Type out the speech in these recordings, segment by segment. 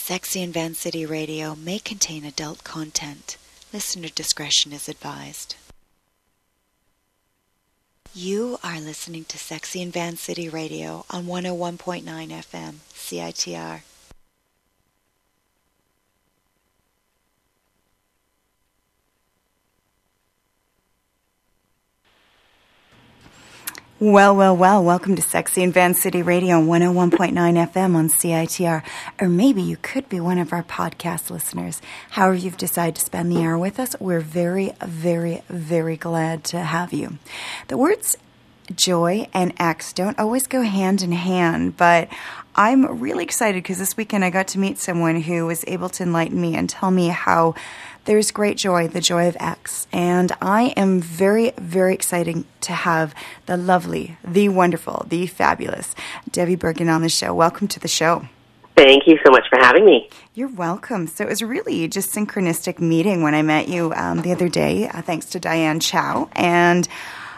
Sexy and Van City Radio may contain adult content. Listener discretion is advised. You are listening to Sexy and Van City Radio on 101.9 FM, CITR. Well, welcome to Sexy and Van City Radio on 101.9 FM on CITR. Or maybe you could be one of our podcast listeners. However you've decided to spend the hour with us, we're very, very, very glad to have you. The words joy and X don't always go hand in hand, but I'm really excited because this weekend I got to meet someone who was able to enlighten me and tell me how there's great joy, the joy of X. And I am very, very excited to have the lovely, the wonderful, the fabulous Debbie Bergen on the show. Welcome to the show. Thank you so much for having me. You're welcome. So it was really just synchronistic meeting when I met you the other day, thanks to Diane Chow. And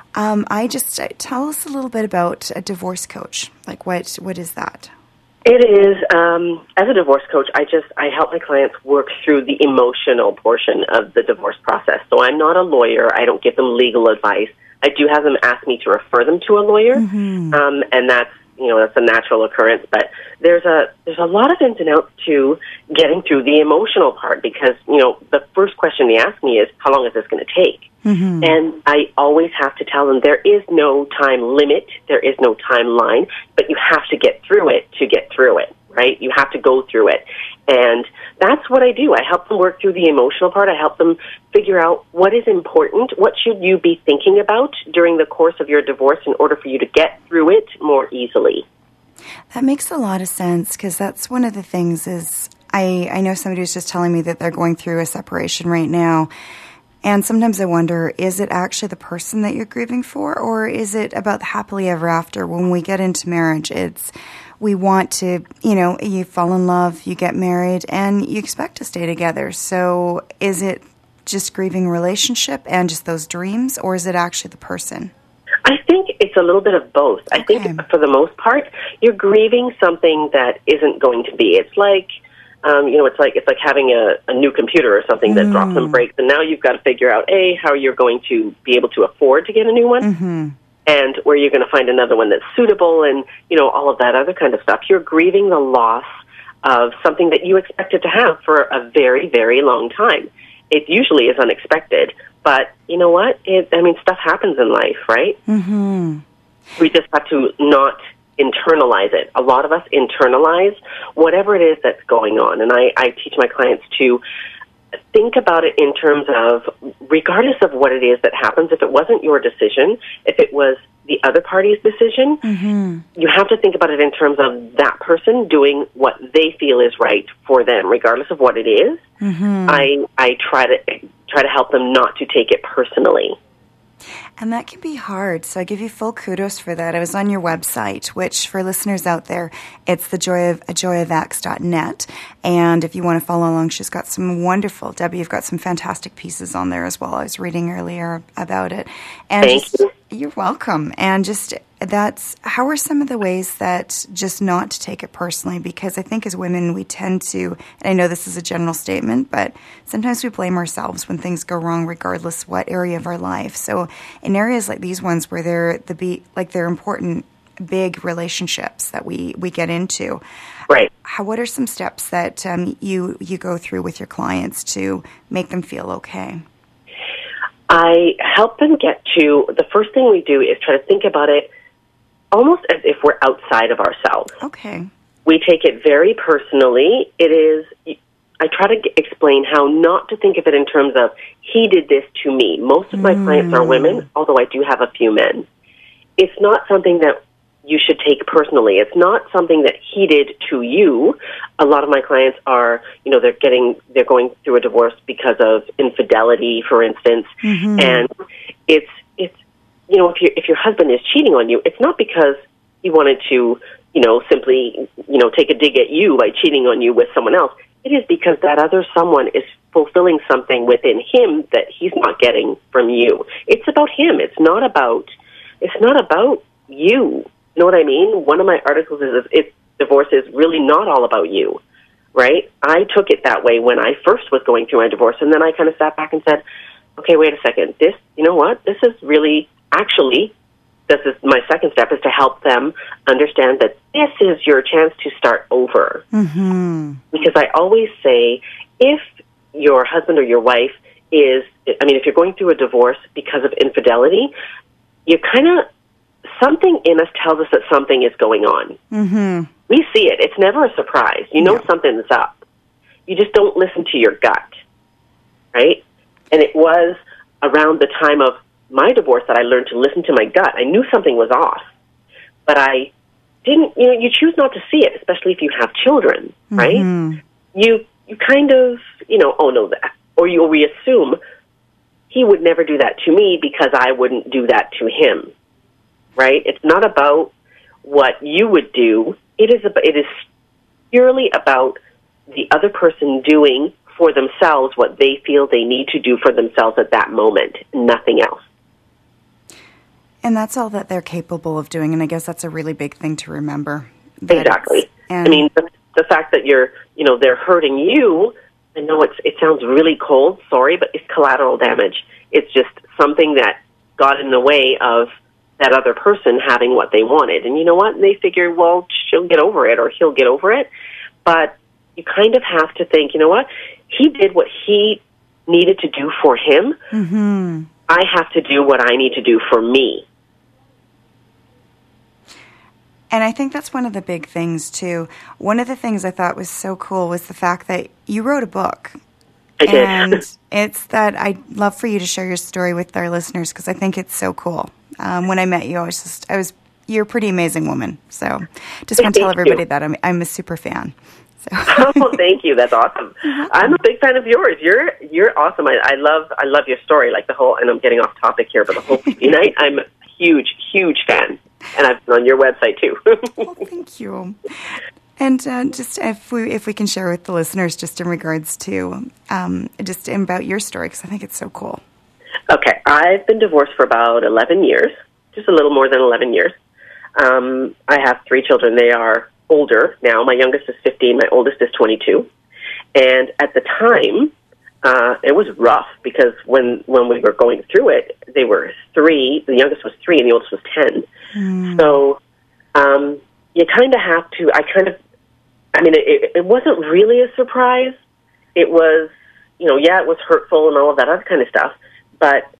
tell us a little bit about a divorce coach. Like what is that? It is, as a divorce coach, I help my clients work through the emotional portion of the divorce process. So I'm not a lawyer. I don't give them legal advice. I do have them ask me to refer them to a lawyer, and that's a natural occurrence. But there's a lot of ins and outs to getting through the emotional part because, the first question they ask me is, how long is this going to take? Mm-hmm. And I always have to tell them there is no time limit, there is no timeline, but you have to get through it to get through it, right? You have to go through it. And that's what I do. I help them work through the emotional part. I help them figure out what is important, what should you be thinking about during the course of your divorce in order for you to get through it more easily. That makes a lot of sense because that's one of the things is I know somebody was just telling me that they're going through a separation right now. And sometimes I wonder, is it actually the person that you're grieving for, or is it about the happily ever after? When we get into marriage, we want to, you fall in love, you get married, and you expect to stay together. So is it just grieving a relationship and just those dreams, or is it actually the person? I think it's a little bit of both. I think for the most part, you're grieving something that isn't going to be. It's like, it's like having a new computer or something that drops and breaks, and now you've got to figure out, how you're going to be able to afford to get a new one, and where you're going to find another one that's suitable, and, all of that other kind of stuff. You're grieving the loss of something that you expected to have for a very, very long time. It usually is unexpected, but you know what? Stuff happens in life, right? Mm-hmm. We just have to not internalize it. A lot of us internalize whatever it is that's going on. And I teach my clients to think about it in terms of, regardless of what it is that happens, if it wasn't your decision, if it was the other party's decision, you have to think about it in terms of that person doing what they feel is right for them, regardless of what it is. I try to help them not to take it personally. And that can be hard, so I give you full kudos for that. I was on your website, which for listeners out there, it's thejoyofx.net. And if you want to follow along, she's got some wonderful, Debbie, you've got some fantastic pieces on there as well. I was reading earlier about it. And Thank you. You're welcome. And how are some of the ways that just not to take it personally? Because I think as women, we tend to, and I know this is a general statement, but sometimes we blame ourselves when things go wrong, regardless what area of our life. So in areas like these ones where they're important, big relationships that we get into, right? What are some steps that you go through with your clients to make them feel okay? I help them get to, the first thing we do is try to think about it almost as if we're outside of ourselves. Okay. We take it very personally. I try to explain how not to think of it in terms of, he did this to me. Most of my clients are women, although I do have a few men. It's not something that you should take personally. It's not something that he did to you. A lot of my clients are, they're going through a divorce because of infidelity, for instance, and it's if your husband is cheating on you, it's not because he wanted to, simply, take a dig at you by cheating on you with someone else. It is because that other someone is fulfilling something within him that he's not getting from you. It's about him. It's not about you. You know what I mean? One of my articles is divorce is really not all about you. right? I took it that way when I first was going through my divorce, and then I kind of sat back and said, okay, wait a second. This, you know what? This is really, actually, this is my second step, is to help them understand that this is your chance to start over. Mm-hmm. Because I always say, if your husband or your wife is, I mean, if you're going through a divorce because of infidelity, you kind of, something in us tells us that something is going on. Mm-hmm. We see it. It's never a surprise. You know something's up. You just don't listen to your gut, right? And it was around the time of my divorce that I learned to listen to my gut. I knew something was off, but I didn't, you know, you choose not to see it, especially if you have children, right? Mm-hmm. You kind of, you know, oh no, that, or we assume he would never do that to me because I wouldn't do that to him, right? It's not about what you would do. It is purely about the other person doing for themselves what they feel they need to do for themselves at that moment, nothing else. And that's all that they're capable of doing, and I guess that's a really big thing to remember. Exactly. I mean, the fact that they're hurting you, I know it sounds really cold, sorry, but it's collateral damage. It's just something that got in the way of that other person having what they wanted. And you know what? They figure, well, she'll get over it or he'll get over it. But you kind of have to think, you know what? He did what he needed to do for him. Mm-hmm. I have to do what I need to do for me. And I think that's one of the big things, too. One of the things I thought was so cool was the fact that you wrote a book. I did. And it's that I'd love for you to share your story with our listeners because I think it's so cool. When I met you, you're a pretty amazing woman. So just want to tell everybody that I'm a super fan. So. Oh, thank you. That's awesome. I'm a big fan of yours. You're awesome. I love your story. Like the whole, and I'm getting off topic here, but the whole TV night, I'm a huge fan. And I've been on your website too. Oh, thank you. And just if we can share with the listeners, just in regards to just about your story, because I think it's so cool. Okay, I've been divorced for about 11 years, just a little more than 11 years. I have 3 children. They are older now. My youngest is 15. My oldest is 22. And at the time, it was rough because when we were going through it, they were 3. The youngest was 3 and the oldest was 10. Mm. So you kind of have to, it wasn't really a surprise. It was, it was hurtful and all of that other kind of stuff. But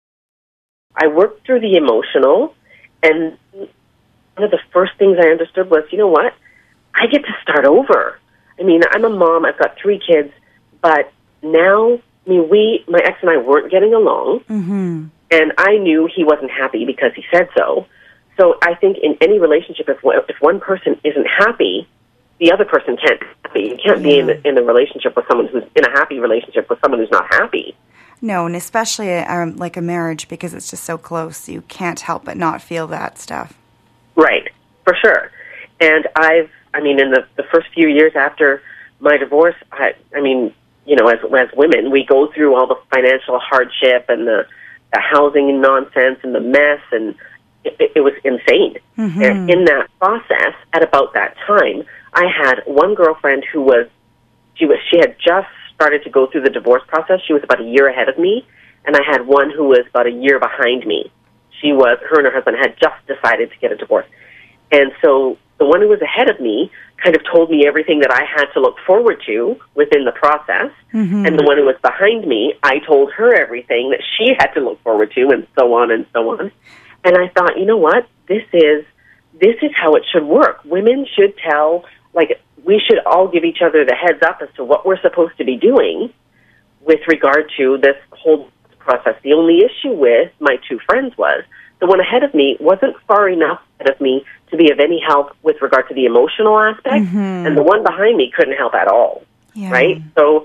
I worked through the emotional, and one of the first things I understood was, you know what? I get to start over. I mean, I'm a mom. I've got 3 kids. But now, my ex and I weren't getting along. Mm-hmm. And I knew he wasn't happy because he said so. So I think in any relationship, if one person isn't happy, the other person can't be happy. You can't be in a relationship with someone who's in a happy relationship with someone who's not happy. No, and especially like a marriage, because it's just so close. You can't help but not feel that stuff. Right, for sure. And in the first few years after my divorce, as women, we go through all the financial hardship and the housing nonsense and the mess, and it was insane. Mm-hmm. And in that process, at about that time, I had one girlfriend she had just started to go through the divorce process. She was about a year ahead of me, and I had one who was about a year behind me. Her and her husband had just decided to get a divorce. And so the one who was ahead of me kind of told me everything that I had to look forward to within the process. Mm-hmm. And the one who was behind me, I told her everything that she had to look forward to, and so on and so on. And I thought, you know what? This is how it should work. Women should we should all give each other the heads up as to what we're supposed to be doing with regard to this whole process. The only issue with my 2 friends was the one ahead of me wasn't far enough ahead of me to be of any help with regard to the emotional aspect, mm-hmm. and the one behind me couldn't help at all, right? So,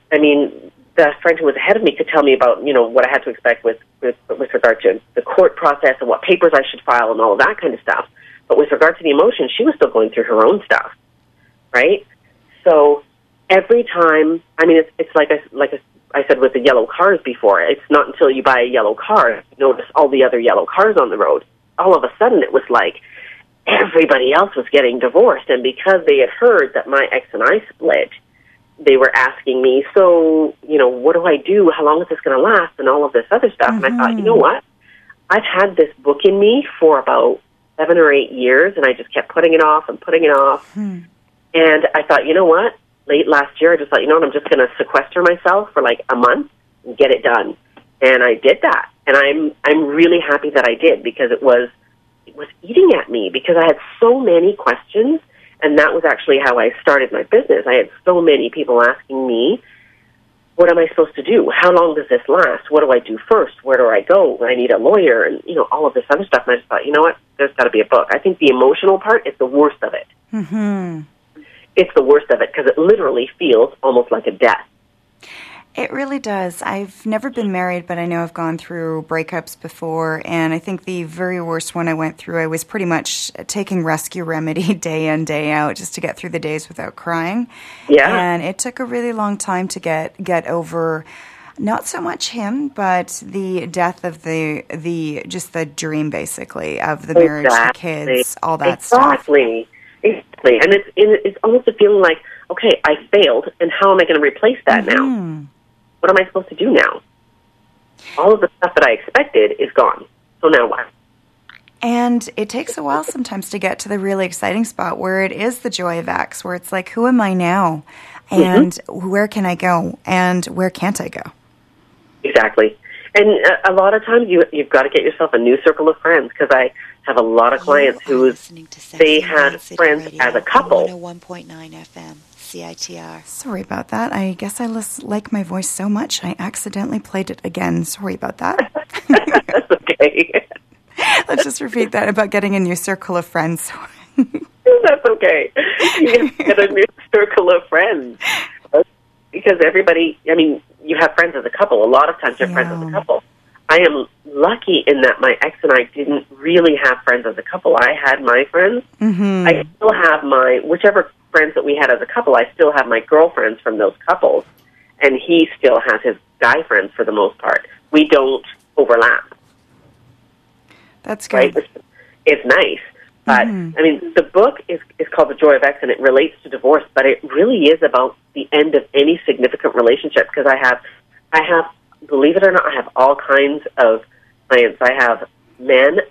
the friend who was ahead of me could tell me about, what I had to expect with regard to the court process and what papers I should file and all of that kind of stuff. But with regard to the emotion, she was still going through her own stuff, right? So every time, it's like I said with the yellow cars before, it's not until you buy a yellow car you notice all the other yellow cars on the road. All of a sudden it was like everybody else was getting divorced. And because they had heard that my ex and I split, they were asking me, so, what do I do? How long is this going to last? And all of this other stuff. And I thought, you know what? I've had this book in me for about 7 or 8 years, and I just kept putting it off and putting it off. And I thought, you know what? Late last year, I just thought, I'm just going to sequester myself for like a month and get it done. And I did that. And I'm really happy that I did, because it was eating at me, because I had so many questions. And that was actually how I started my business. I had so many people asking me, what am I supposed to do? How long does this last? What do I do first? Where do I go? I need a lawyer, and, all of this other stuff. And I just thought, you know what? There's got to be a book. I think the emotional part is the worst of it. It's the worst of it, because it literally feels almost like a death. It really does. I've never been married, but I know I've gone through breakups before, and I think the very worst one I went through, I was pretty much taking Rescue Remedy day in, day out just to get through the days without crying. Yeah. And it took a really long time to get over not so much him, but the death of the dream, basically, of the marriage, the kids, all that stuff. Exactly. And it's almost a feeling like, okay, I failed, and how am I going to replace that now? What am I supposed to do now? All of the stuff that I expected is gone. So now what? And it takes a while sometimes to get to the really exciting spot where it is the joy of X, where it's like, who am I now? And where can I go? And where can't I go? Exactly. And a lot of times you've got to get yourself a new circle of friends, because I have a lot of clients who they had friends as a couple. 101.9 FM. CITR. Sorry about that. I guess I like my voice so much I accidentally played it again. Sorry about that. That's okay. Let's just repeat that about getting a new circle of friends. That's okay. You get a new circle of friends. Because everybody, you have friends as a couple. A lot of times you're friends as a couple. I am lucky in that my ex and I didn't really have friends as a couple. I had my friends. I still have whichever friends that we had as a couple, I still have my girlfriends from those couples, and he still has his guy friends for the most part. We don't overlap. That's good. Right? It's nice. But, the book is called The Joy of X, and it relates to divorce, but it really is about the end of any significant relationship, because I have, believe it or not, I have all kinds of clients. I have men,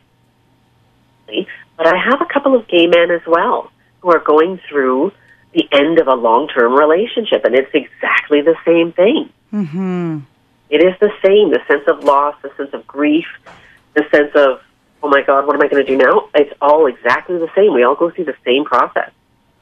but I have a couple of gay men as well, who are going through the end of a long-term relationship, and it's exactly the same thing. It is the same, the sense of loss, the sense of grief, the sense of, oh my God, what am I going to do now? It's all exactly the same. We all go through the same process.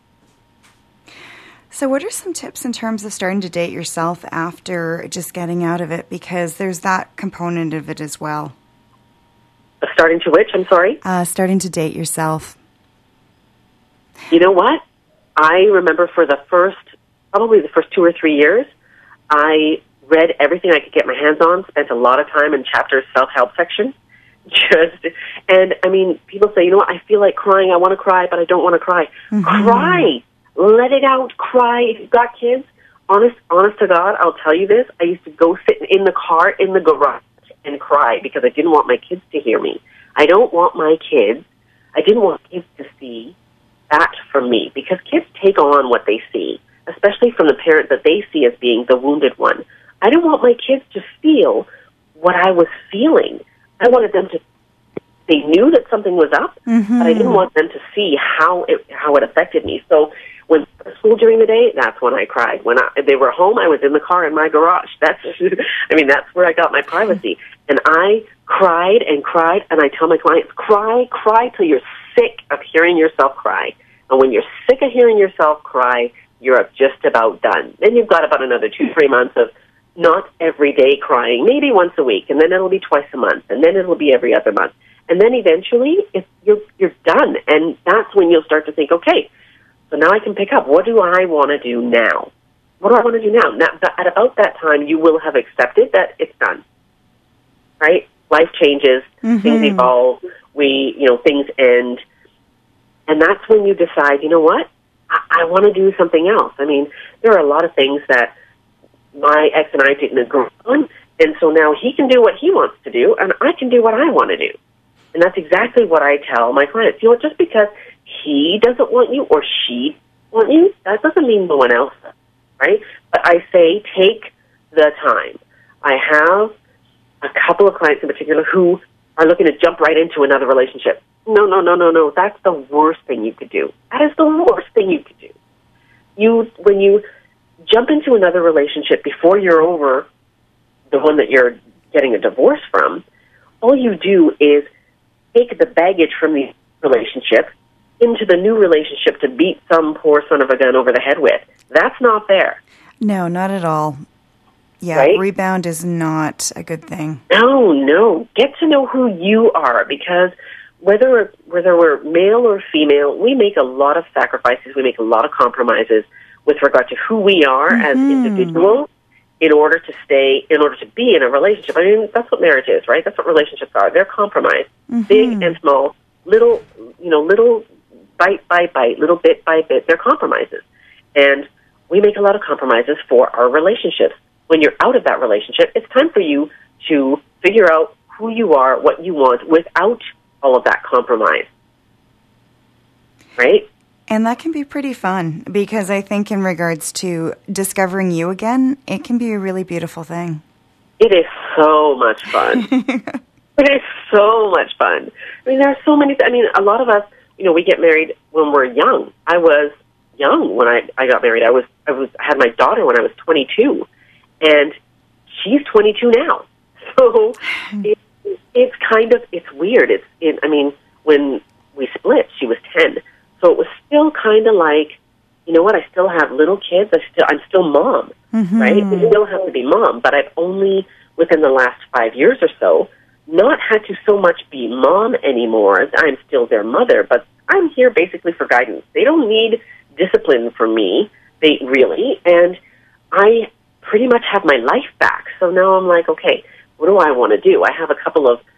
So what are some tips in terms of starting to date yourself after just getting out of it? Because there's that component of it as well. Starting to which? I'm sorry? Starting to date yourself. You know what? I remember for probably the first 2 or 3 years, I read everything I could get my hands on, spent a lot of time in Chapter's self-help section. People say, you know what, I feel like crying, I want to cry, but I don't want to cry. Cry! Let it out, cry. If you've got kids, honest to God, I'll tell you this, I used to go sit in the car, in the garage, and cry, because I didn't want my kids to hear me. I didn't want kids to see that from me, because kids take on what they see, especially from the parent that they see as being the wounded one. I didn't want my kids to feel what I was feeling. I wanted them to, they knew that something was up, but I didn't want them to see how it affected me. So when I was at school during the day, that's when I cried. When they were home, I was in the car in my garage. That's where I got my privacy. And I cried, and I tell my clients, cry till you're sick of hearing yourself cry. And when you're sick of hearing yourself cry, you're just about done. Then you've got about another 2-3 months of not every day crying, maybe once a week, and then it'll be twice a month, and then it'll be every other month. And then eventually, you're done. And that's when you'll start to think, okay, so now I can pick up. What do I want to do now? What do I want to do now? Now, at about that time, you will have accepted that it's done, right? Life changes, things evolve, things end. And that's when you decide, you know what? I want to do something else. There are a lot of things that my ex and I didn't agree on, and so now he can do what he wants to do, and I can do what I want to do. And that's exactly what I tell my clients. You know, just because he doesn't want you or she want you, that doesn't mean no one else does, right? But I say take the time. I have a couple of clients in particular who are looking to jump right into another relationship. No. That's the worst thing you could do. That is the worst thing you could do. When you jump into another relationship before you're over the one that you're getting a divorce from, all you do is take the baggage from the relationship into the new relationship to beat some poor son of a gun over the head with. That's not fair. No, not at all. Yeah, right? Rebound is not a good thing. No. Get to know who you are, because whether we're male or female, we make a lot of sacrifices, we make a lot of compromises with regard to who we are as individuals in order to be in a relationship. I mean, that's what marriage is, right? That's what relationships are. They're compromise, big and small, little bite by bite, little bit by bit. They're compromises. And we make a lot of compromises for our relationships. When you're out of that relationship, it's time for you to figure out who you are, what you want, without all of that compromise. Right? And that can be pretty fun, because I think in regards to discovering you again, it can be a really beautiful thing. It is so much fun. It is so much fun. I mean, there are so many, a lot of us, we get married when we're young. I was young when I got married. I had my daughter when I was 22, and she's 22 now. So it's weird. When we split, she was 10. So it was still kind of like, you know what, I still have little kids. I'm still mom, right? I still have to be mom, but I've only, within the last 5 years or so, not had to so much be mom anymore. I'm still their mother, but I'm here basically for guidance. They don't need discipline from me, and I pretty much have my life back. So now I'm like, okay, what do I want to do? I have a couple of,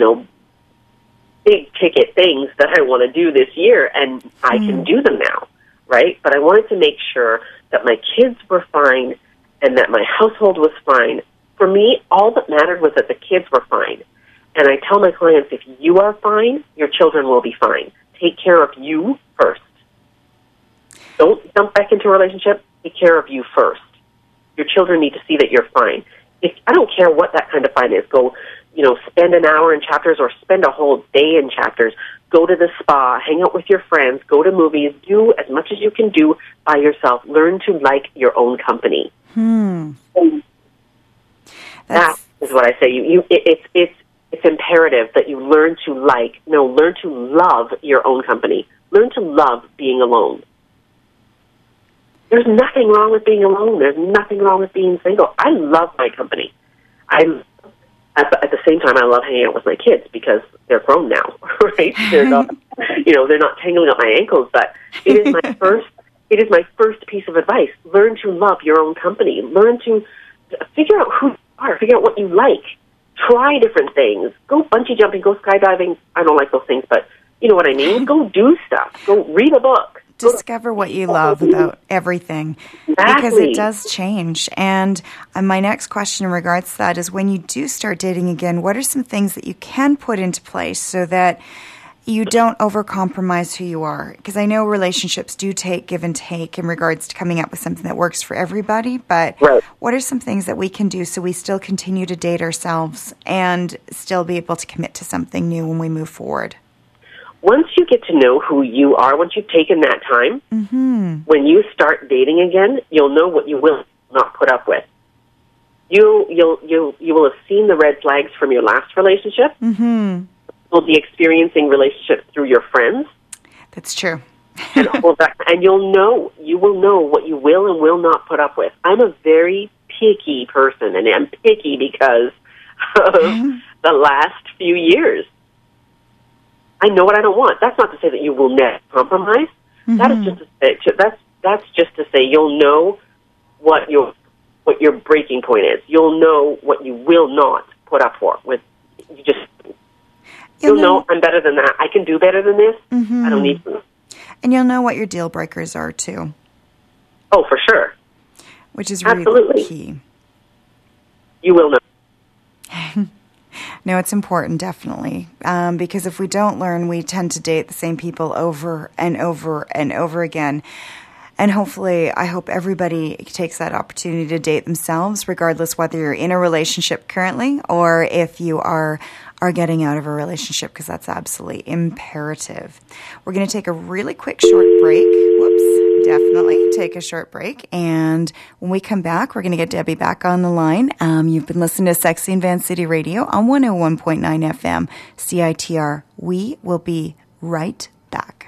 big ticket things that I want to do this year, and I can do them now, right? But I wanted to make sure that my kids were fine and that my household was fine. For me, all that mattered was that the kids were fine. And I tell my clients, if you are fine, your children will be fine. Take care of you first. Don't jump back into a relationship. Take care of you first. Your children need to see that you're fine. I don't care what that kind of fine is. Go, spend an hour in Chapters or spend a whole day in Chapters. Go to the spa, hang out with your friends, go to movies, do as much as you can do by yourself. Learn to like your own company. That is what I say. It's imperative that you learn to love your own company. Learn to love being alone. There's nothing wrong with being alone. There's nothing wrong with being single. I love my company. At the same time, I love hanging out with my kids because they're grown now, right? They're not, they're not tangling up my ankles. But it is my first. It is my first piece of advice. Learn to love your own company. Learn to figure out who you are. Figure out what you like. Try different things. Go bungee jumping. Go skydiving. I don't like those things, but you know what I mean. Go do stuff. Go read a book. Discover what you love about everything, because it does change. And my next question in regards to that is, when you do start dating again, what are some things that you can put into place so that you don't overcompromise who you are? Because I know relationships do take give and take in regards to coming up with something that works for everybody, but what are some things that we can do so we still continue to date ourselves and still be able to commit to something new when we move forward? Once you get to know who you are, once you've taken that time, when you start dating again, you'll know what you will not put up with. You will have seen the red flags from your last relationship. You'll be experiencing relationships through your friends. That's true. and all that, and you will know what you will and will not put up with. I'm a very picky person, and I'm picky because of the last few years. I know what I don't want. That's not to say that you will never compromise. That is just to say, that's just to say you'll know what your breaking point is. You'll know what you will not put up for. You'll know I'm better than that. I can do better than this. I don't need to. And you'll know what your deal breakers are too. Oh, for sure. Which is really key. You will know. No, it's important, definitely, because if we don't learn, we tend to date the same people over and over and over again. And hopefully, I hope everybody takes that opportunity to date themselves, regardless whether you're in a relationship currently or if you are getting out of a relationship, because that's absolutely imperative. We're going to take a really quick short break. Whoops. Definitely take a short break. And when we come back, we're going to get Debbie back on the line. You've been listening to Sexy in Van City Radio on 101.9 FM CITR. We will be right back.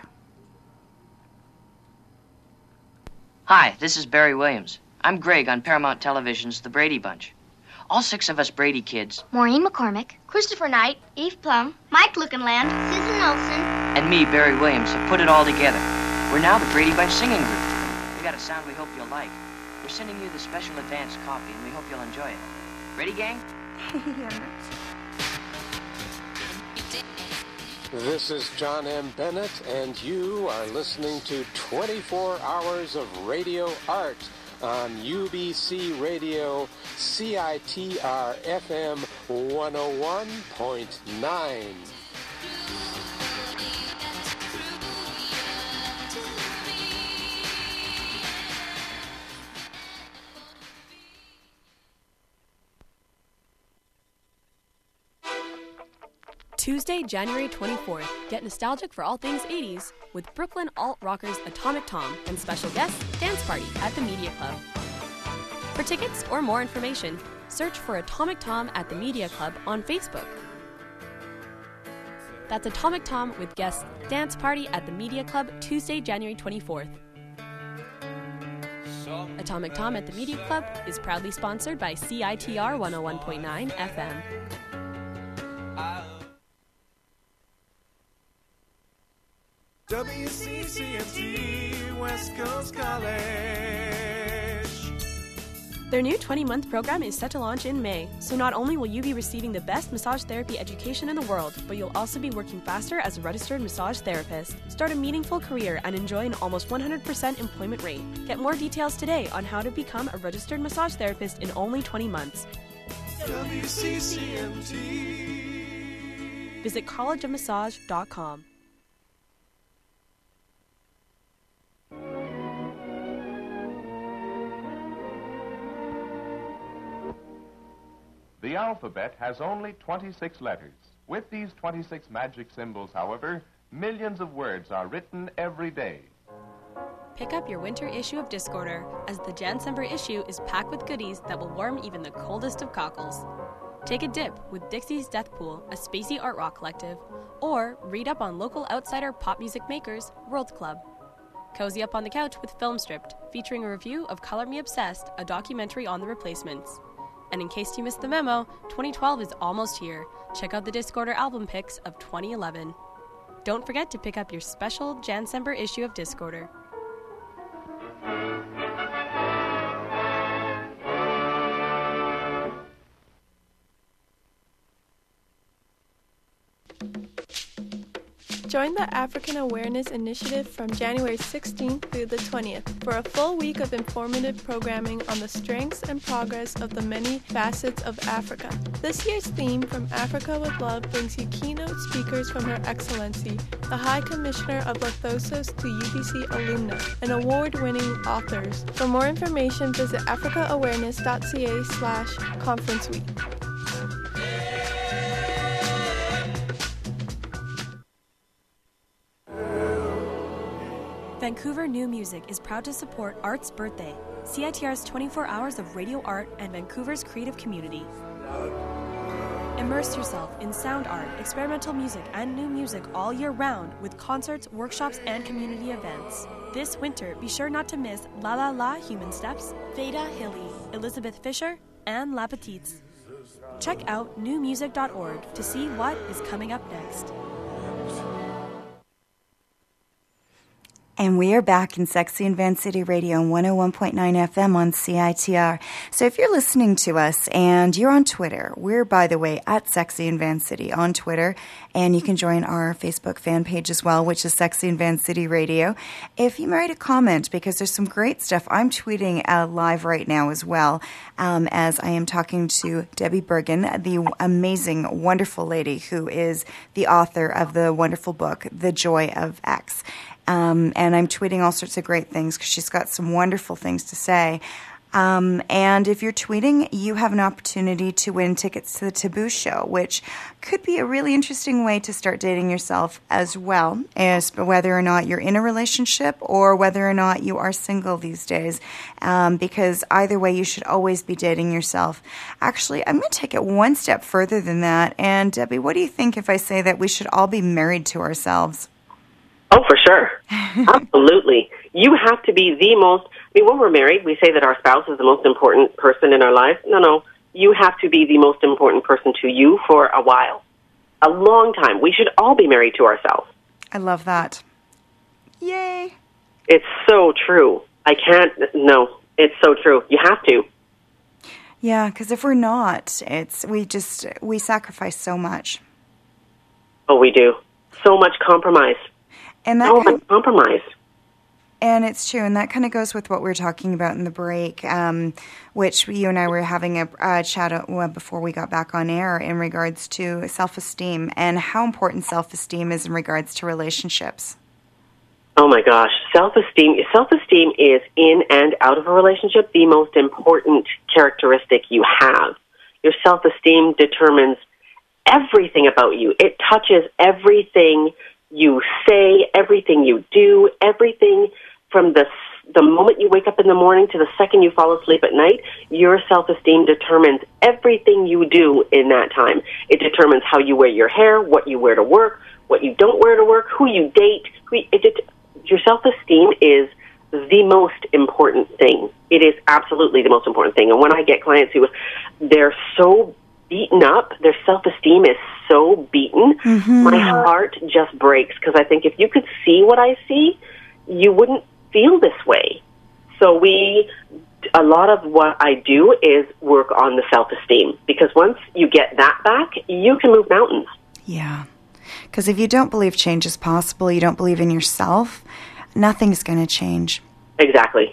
Hi, this is Barry Williams. I'm Greg on Paramount Television's The Brady Bunch. All 6 of us Brady kids. Maureen McCormick, Christopher Knight, Eve Plum, Mike Lukenland, Susan Nelson, and me, Barry Williams, have put it all together. We're now the Brady Bunch singing group. We got a sound we hope you'll like. We're sending you the special advanced copy, and we hope you'll enjoy it. Ready, gang? This is John M. Bennett, and you are listening to 24 Hours of Radio Art on UBC Radio, CITR FM 101.9. Tuesday, January 24th, get nostalgic for all things 80s with Brooklyn alt-rockers Atomic Tom and special guest Dance Party at the Media Club. For tickets or more information, search for Atomic Tom at the Media Club on Facebook. That's Atomic Tom with guest Dance Party at the Media Club, Tuesday, January 24th. Atomic Tom at the Media Club is proudly sponsored by CITR 101.9 FM. WCCMT West Coast College. Their new 20-month program is set to launch in May, so not only will you be receiving the best massage therapy education in the world, but you'll also be working faster as a registered massage therapist. Start a meaningful career and enjoy an almost 100% employment rate. Get more details today on how to become a registered massage therapist in only 20 months. WCCMT. Visit collegeofmassage.com. The alphabet has only 26 letters. With these 26 magic symbols, however, millions of words are written every day. Pick up your winter issue of Discorder, as the January issue is packed with goodies that will warm even the coldest of cockles. Take a dip with Dixie's Death Pool, a spacey art rock collective, or read up on local outsider pop music makers, World Club. Cozy up on the couch with Film Stripped, featuring a review of Color Me Obsessed, a documentary on the Replacements. And in case you missed the memo, 2012 is almost here. Check out the Discorder album picks of 2011. Don't forget to pick up your special Jan-Sember issue of Discorder. Join the African Awareness Initiative from January 16th through the 20th for a full week of informative programming on the strengths and progress of the many facets of Africa. This year's theme, From Africa with Love, brings you keynote speakers from Her Excellency, the High Commissioner of Lothosos to UBC alumni, and award-winning authors. For more information, visit africaawareness.ca/conference week. Vancouver New Music is proud to support Art's Birthday, CITR's 24 hours of radio art and Vancouver's creative community. Immerse yourself in sound art, experimental music, and new music all year round with concerts, workshops, and community events. This winter, be sure not to miss La La La Human Steps, Veda Hilly, Elizabeth Fisher, and La Petites. Check out newmusic.org to see what is coming up next. And we are back in Sexy in Van City Radio on 101.9 FM on CITR. So if you're listening to us and you're on Twitter, we're, by the way, at Sexy in Van City on Twitter. And you can join our Facebook fan page as well, which is Sexy in Van City Radio. If you write a comment, because there's some great stuff. I'm tweeting live right now as well, as I am talking to Debbie Bergen, the amazing, wonderful lady who is the author of the wonderful book, The Joy of X. And I'm tweeting all sorts of great things because she's got some wonderful things to say. And if you're tweeting, you have an opportunity to win tickets to the Taboo Show, which could be a really interesting way to start dating yourself as well, as whether or not you're in a relationship or whether or not you are single these days, because either way, you should always be dating yourself. Actually, I'm going to take it one step further than that. And Debbie, what do you think if I say that we should all be married to ourselves? Oh, for sure. Absolutely. You have to be the most, when we're married, we say that our spouse is the most important person in our life. No. You have to be the most important person to you for a while. A long time. We should all be married to ourselves. I love that. Yay. It's so true. It's so true. You have to. Yeah, because if we're not, we sacrifice so much. Oh, we do. So much compromise. And that compromise. And it's true, and that kind of goes with what we were talking about in the break, which you and I were having a chat before we got back on air in regards to self-esteem and how important self-esteem is in regards to relationships. Oh my gosh, self-esteem is in and out of a relationship the most important characteristic you have. Your self-esteem determines everything about you. It touches everything you say, everything you do, everything from the moment you wake up in the morning to the second you fall asleep at night. Your self-esteem determines everything you do in that time. It determines how you wear your hair, what you wear to work, what you don't wear to work, who you date. Your self-esteem is the most important thing. It is absolutely the most important thing. And when I get clients who they're so beaten up, their self-esteem is so beaten, my heart just breaks, because I think if you could see what I see, you wouldn't feel this way. So a lot of what I do is work on the self-esteem, because once you get that back, you can move mountains. Yeah, because if you don't believe change is possible, you don't believe in yourself, nothing's going to change. Exactly.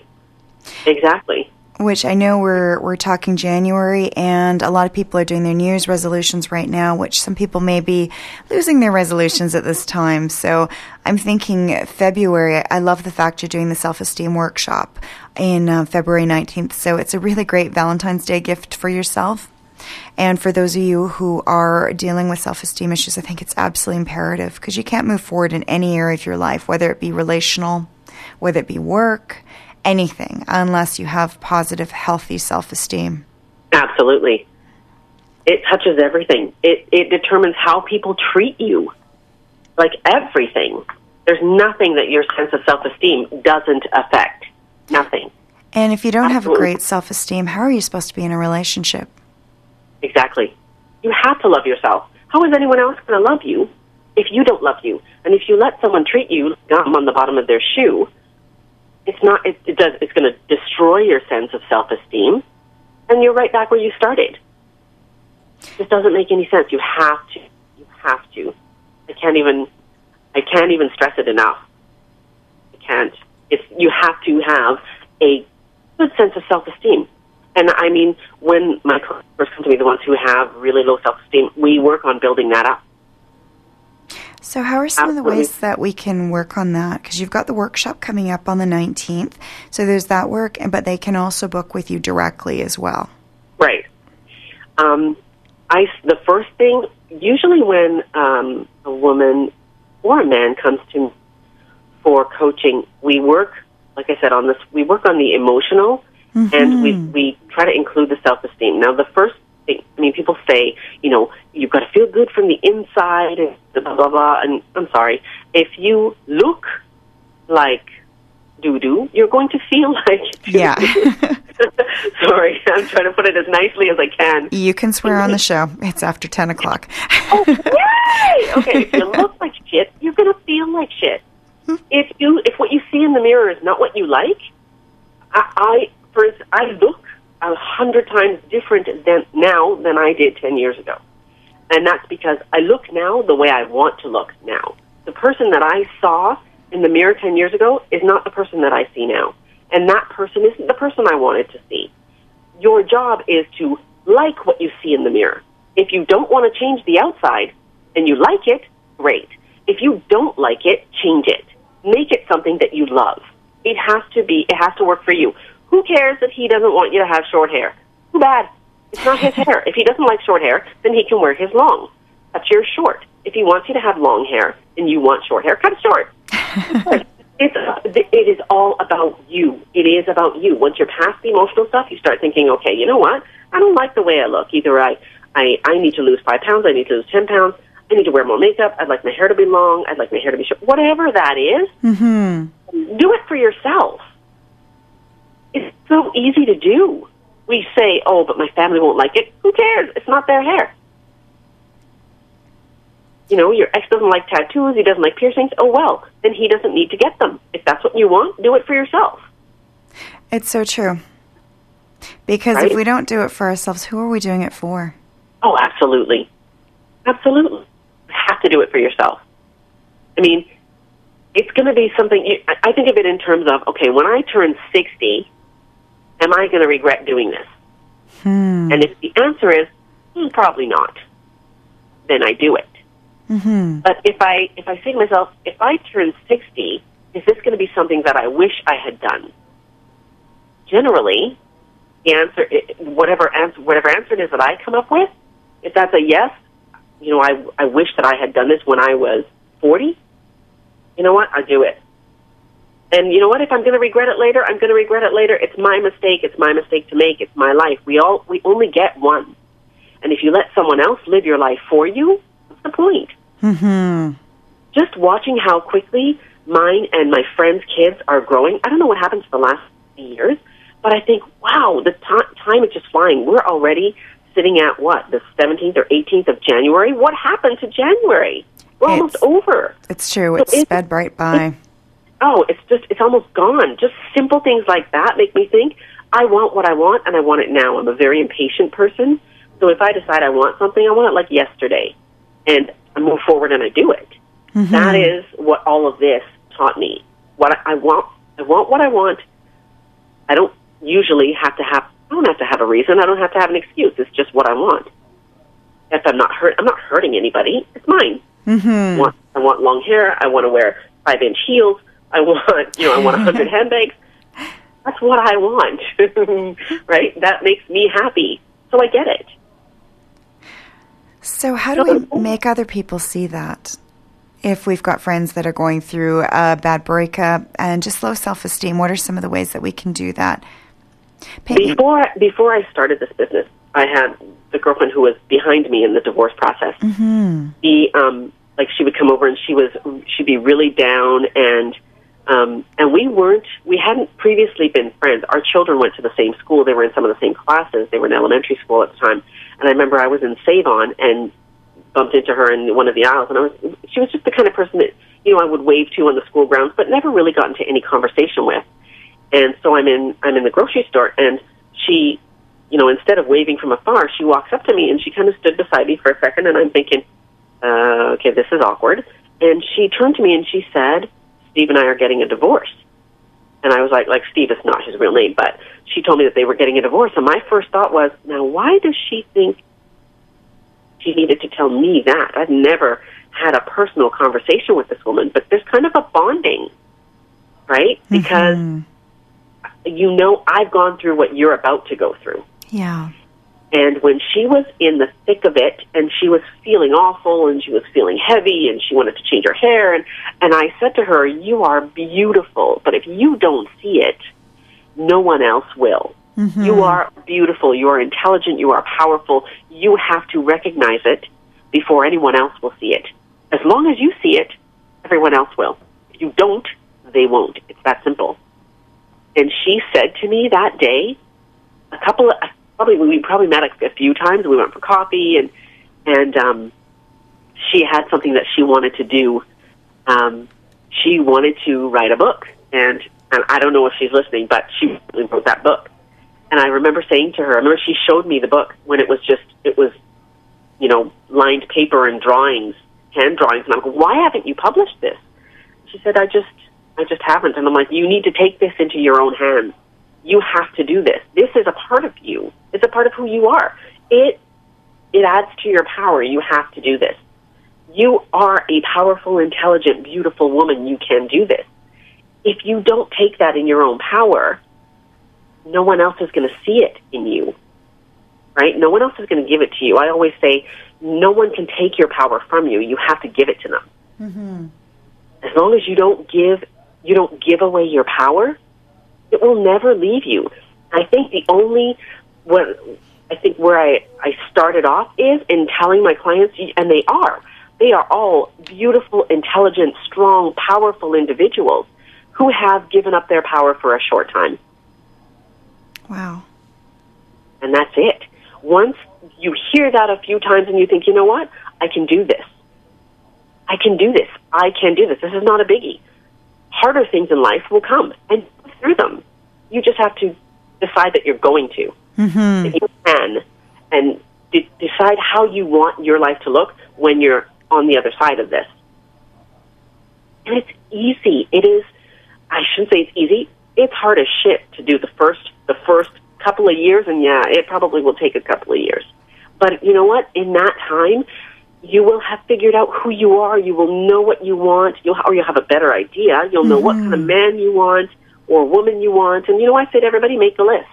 Which I know we're talking January, and a lot of people are doing their New Year's resolutions right now, which some people may be losing their resolutions at this time. So I'm thinking February. I love the fact you're doing the self-esteem workshop in February 19th. So it's a really great Valentine's Day gift for yourself. And for those of you who are dealing with self-esteem issues, I think it's absolutely imperative, because you can't move forward in any area of your life, whether it be relational, whether it be work, anything, unless you have positive, healthy self-esteem. Absolutely. It touches everything. It determines how people treat you. Like everything. There's nothing that your sense of self-esteem doesn't affect. Nothing. And if you don't have a great self-esteem, how are you supposed to be in a relationship? Exactly. You have to love yourself. How is anyone else going to love you if you don't love you? And if you let someone treat you like gum on the bottom of their shoe, it's going to destroy your sense of self-esteem, and you're right back where you started. This doesn't make any sense. You have to. I can't even stress it enough. I can't. You have to have a good sense of self-esteem. And I mean, when my clients first come to me, the ones who have really low self-esteem, we work on building that up. So how are some of the ways that we can work on that? Because you've got the workshop coming up on the 19th. So there's that work, but they can also book with you directly as well. Right. The first thing, usually when a woman or a man comes to me for coaching, we work, like I said, we work on the emotional, and we try to include the self-esteem. Now, the first thing, people say, you've got to feel good from the inside, and blah, blah, blah, and I'm sorry, if you look like doo-doo, you're going to feel like doo-doo. Yeah. Sorry, I'm trying to put it as nicely as I can. You can swear on the show. It's after 10 o'clock. Oh, yay! Okay, if you look like shit, you're going to feel like shit. if what you see in the mirror is not what you like, I look 100 times different now than I did 10 years ago. And that's because I look now the way I want to look now. The person that I saw in the mirror 10 years ago is not the person that I see now. And that person isn't the person I wanted to see. Your job is to like what you see in the mirror. If you don't want to change the outside and you like it, great. If you don't like it, change it. Make it something that you love. It has to work for you. Who cares if he doesn't want you to have short hair? Too bad. It's not his hair. If he doesn't like short hair, then he can wear his long. Cut yours short. If he wants you to have long hair and you want short hair, cut it short. It is all about you. It is about you. Once you're past the emotional stuff, you start thinking, okay, you know what? I don't like the way I look. Either I need to lose 5 pounds, I need to lose 10 pounds, I need to wear more makeup, I'd like my hair to be long, I'd like my hair to be short. Whatever that is, do it for yourself. It's so easy to do. We say, oh, but my family won't like it. Who cares? It's not their hair. You know, your ex doesn't like tattoos, he doesn't like piercings. Oh, well, then he doesn't need to get them. If that's what you want, do it for yourself. It's so true. Because if we don't do it for ourselves, who are we doing it for? Oh, absolutely. Absolutely. You have to do it for yourself. I mean, it's going to be something, I think of it in terms of, okay, when I turn 60, am I going to regret doing this? And if the answer is, probably not, then I do it. But if I say to myself, if I turn 60, is this going to be something that I wish I had done? Generally, the answer, whatever answer it is that I come up with, if that's a yes, you know, I wish that I had done this when I was 40, you know what, I'll do it. And you know what, if I'm going to regret it later, I'm going to regret it later. It's my mistake. It's my mistake to make. It's my life. We only get one. And if you let someone else live your life for you, what's the point? Just watching how quickly mine and my friends' kids are growing. I don't know what happened to the last years, but I think, wow, the time is just flying. We're already sitting at, what, the 17th or 18th of January? What happened to January? We're almost over. It's true. It's sped right by. It's almost gone. Just simple things like that make me think, I want what I want, and I want it now. I'm a very impatient person, so if I decide I want something, I want it like yesterday. And I move forward and I do it. That is what all of this taught me. What I want what I want. I don't usually have to have a reason. I don't have to have an excuse. It's just what I want. If I'm not hurting anybody. It's mine. I want long hair. I want to wear 5-inch heels. I want 100 handbags. That's what I want. Right? That makes me happy. So I get it. So how do we make other people see that? If we've got friends that are going through a bad breakup and just low self-esteem, what are some of the ways that we can do that? Before I started this business, I had the girlfriend who was behind me in the divorce process. She would come over and she'd be really down, and we hadn't previously been friends. Our children went to the same school. They were in some of the same classes. They were in elementary school at the time. And I remember I was in Save-On and bumped into her in one of the aisles, and she was just the kind of person that, you know, I would wave to on the school grounds, but never really got into any conversation with. And so I'm in the grocery store, and she, you know, instead of waving from afar, she walks up to me, and she kind of stood beside me for a second, and I'm thinking, okay, this is awkward. And she turned to me and she said, Steve and I are getting a divorce. And I was like Steve is not his real name, but she told me that they were getting a divorce. And my first thought was, now why does she think she needed to tell me that? I've never had a personal conversation with this woman, but there's kind of a bonding, right? Because, you know, I've gone through what you're about to go through. Yeah. And when she was in the thick of it, and she was feeling awful, and she was feeling heavy, and she wanted to change her hair, and I said to her, you are beautiful, but if you don't see it, no one else will. You are beautiful, you are intelligent, you are powerful. You have to recognize it before anyone else will see it. As long as you see it, everyone else will. If you don't, they won't. It's that simple. And she said to me that day, we probably met a few times. We went for coffee, and she had something that she wanted to do. she wanted to write a book. And I don't know if she's listening, but she really wrote that book. And I remember saying to her, I remember she showed me the book when it was, you know, lined paper and drawings, hand drawings. And I'm like, why haven't you published this? She said, I just haven't. And I'm like, you need to take this into your own hands. You have to do this. This is a part of you. It's a part of who you are. It adds to your power. You have to do this. You are a powerful, intelligent, beautiful woman. You can do this. If you don't take that in your own power, no one else is going to see it in you, right? No one else is going to give it to you. I always say, no one can take your power from you. You have to give it to them. Mm-hmm. As long as you don't give away your power, it will never leave you. I think where I started off is in telling my clients, and they are all beautiful, intelligent, strong, powerful individuals who have given up their power for a short time. Wow. And that's it. Once you hear that a few times and you think, you know what, I can do this. I can do this. I can do this. This is not a biggie. Harder things in life will come, and go through them. You just have to decide that you're going to. Mm-hmm. If you can, and decide how you want your life to look when you're on the other side of this. And it's easy. It is, I shouldn't say it's easy. It's hard as shit to do the first couple of years, and yeah, it probably will take a couple of years. But you know what? In that time, you will have figured out who you are. You will know what you want, or you'll have a better idea. You'll know what kind of man you want or woman you want. And, you know, I say to everybody, make the list.